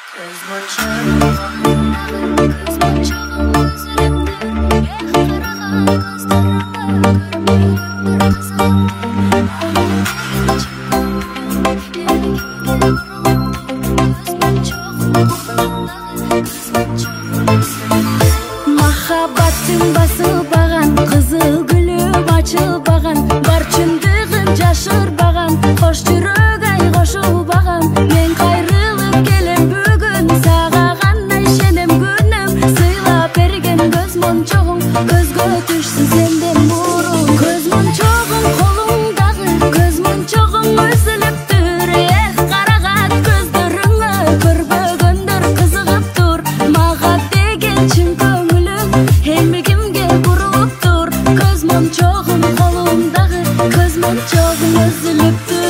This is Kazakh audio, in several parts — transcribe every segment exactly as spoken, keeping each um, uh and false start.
Махаббаттың басылбаған, қызыл гүлім açылбаған, бар чындығын жашырбаған, қош жүрек ай қошылбаған. Мен қайрылып келем бүгін, саға қандай шенем күнім, сыйлап берген көз моншоғың, көзге түшсін сенден бұрын. Көз моншоғың қолыңдағы, көз моншоғың үзіліп тұр, ех қарағат көздеріңе көрбегендер қызығып тұр. Маға деген шын көңілің емегімге бұрылып тұр, көз моншоғың қолыңдағы, көз моншоғың үзіліп тұр.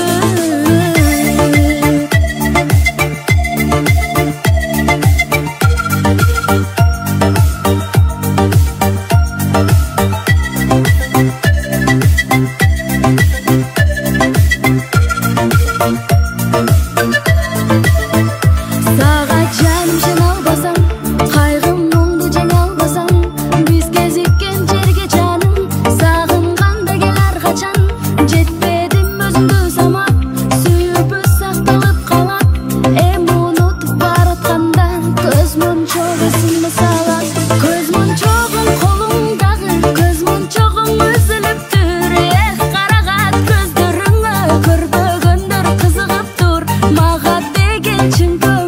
Саға жаным жеңе албасам, қайғым мұңды жеңе албасам, біз кезіккен жерге жаным, сағынғанда кел әрқашан. Жетпедім өзіңді самап, сүйіп сақталып қалат, эми ұнытып баратқанда көз моншоқ есіме салат. Көз моншоғың қолыңдағы, көз моншоғың үзіліп тұр, ех қарағат көздеріңе көрбегендер қызығып тұр. Маға деген шын